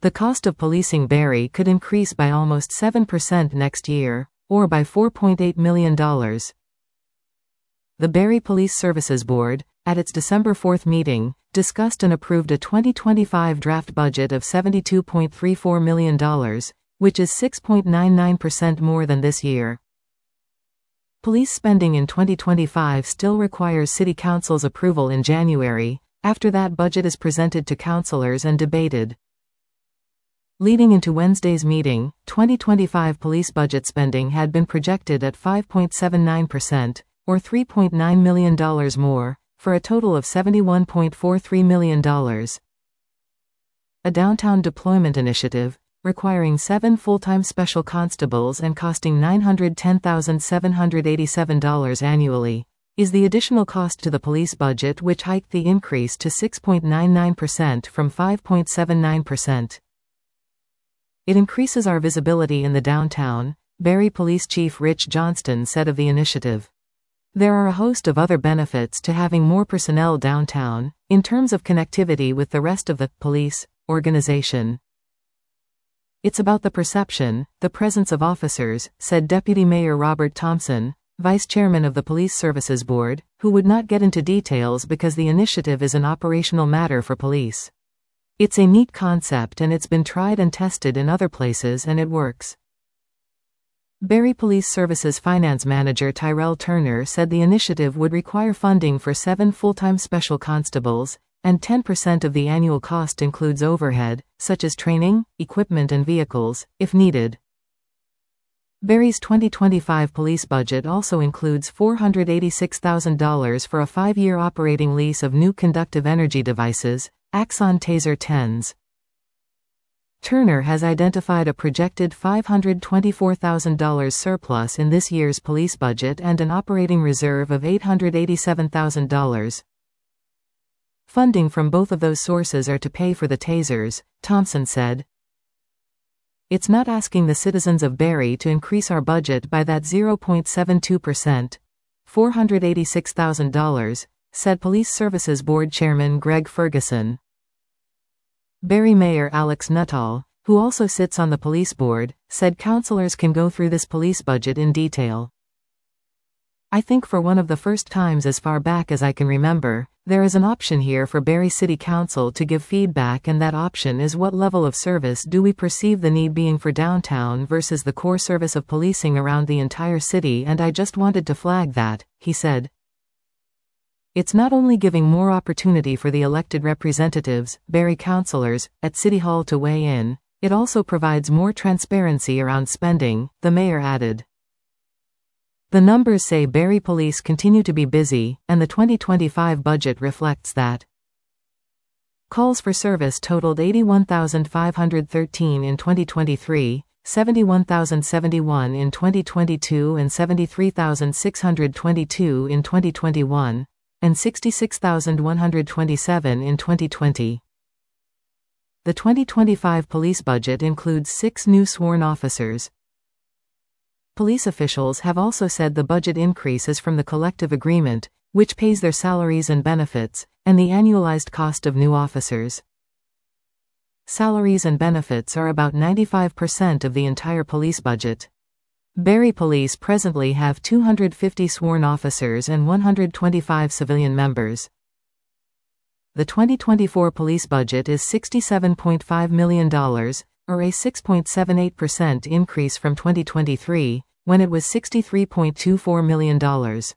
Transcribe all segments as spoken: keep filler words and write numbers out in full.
The cost of policing Barrie could increase by almost seven percent next year, or by four point eight million dollars. The Barrie Police Services Board, at its December fourth meeting, discussed and approved a twenty twenty-five draft budget of seventy-two point three four million dollars, which is six point nine nine percent more than this year. Police spending in twenty twenty-five still requires City Council's approval in January. After that, budget is presented to councillors and debated. Leading into Wednesday's meeting, twenty twenty-five police budget spending had been projected at five point seven nine percent, or three point nine million dollars more, for a total of seventy-one point four three million dollars. A downtown deployment initiative, requiring seven full-time special constables and costing nine hundred ten thousand seven hundred eighty-seven dollars annually, is the additional cost to the police budget, which hiked the increase to six point nine nine percent from five point seven nine percent. It increases our visibility in the downtown, Barrie Police Chief Rich Johnston said of the initiative. There are a host of other benefits to having more personnel downtown, in terms of connectivity with the rest of the police organization. It's about the perception, the presence of officers, said Deputy Mayor Robert Thompson, Vice Chairman of the Police Services Board, who would not get into details because the initiative is an operational matter for police. It's a neat concept and it's been tried and tested in other places and it works. Barrie Police Services Finance Manager Tyrell Turner said the initiative would require funding for seven full-time special constables, and ten percent of the annual cost includes overhead, such as training, equipment and vehicles, if needed. Barrie's twenty twenty-five police budget also includes four hundred eighty-six thousand dollars for a five-year operating lease of new conductive energy devices, Axon Taser tens. Turner has identified a projected five hundred twenty-four thousand dollars surplus in this year's police budget and an operating reserve of eight hundred eighty-seven thousand dollars. Funding from both of those sources are to pay for the tasers, Thompson said. It's not asking the citizens of Barrie to increase our budget by that zero point seven two percent, four hundred eighty-six thousand dollars, said Police Services Board Chairman Greg Ferguson. Barrie Mayor Alex Nuttall, who also sits on the police board, said councillors can go through this police budget in detail. I think for one of the first times as far back as I can remember, there is an option here for Barrie City Council to give feedback, and that option is what level of service do we perceive the need being for downtown versus the core service of policing around the entire city, and I just wanted to flag that, he said. It's not only giving more opportunity for the elected representatives, Barrie councillors, at City Hall to weigh in, it also provides more transparency around spending, the mayor added. The numbers say Barrie Police continue to be busy, and the twenty twenty-five budget reflects that. Calls for service totaled eighty-one thousand five hundred thirteen in twenty twenty-three, seventy-one thousand seventy-one in twenty twenty-two and seventy-three thousand six hundred twenty-two in twenty twenty-one, and sixty-six thousand one hundred twenty-seven in twenty twenty. The twenty twenty-five police budget includes six new sworn officers. Police officials have also said the budget increase is from the collective agreement, which pays their salaries and benefits, and the annualized cost of new officers. Salaries and benefits are about ninety-five percent of the entire police budget. Barrie Police presently have two hundred fifty sworn officers and one hundred twenty-five civilian members. The twenty twenty-four police budget is sixty-seven point five million dollars, or a six point seven eight percent increase from twenty twenty-three, when it was sixty-three point two four million dollars.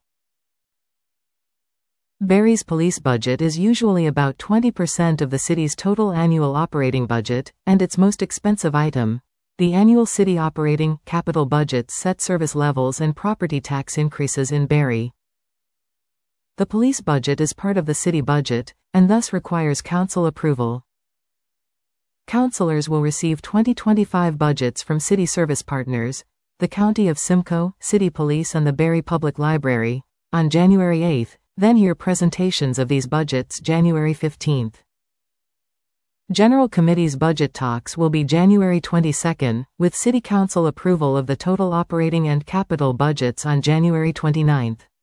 Barrie's police budget is usually about twenty percent of the city's total annual operating budget, and its most expensive item, the annual city operating capital budget, set service levels and property tax increases in Barrie. The police budget is part of the city budget, and thus requires council approval. Councillors will receive twenty twenty-five budgets from city service partners, the County of Simcoe, City Police and the Barrie Public Library, on January eighth, then hear presentations of these budgets January fifteenth. General Committee's budget talks will be January twenty-second, with City Council approval of the total operating and capital budgets on January twenty-ninth.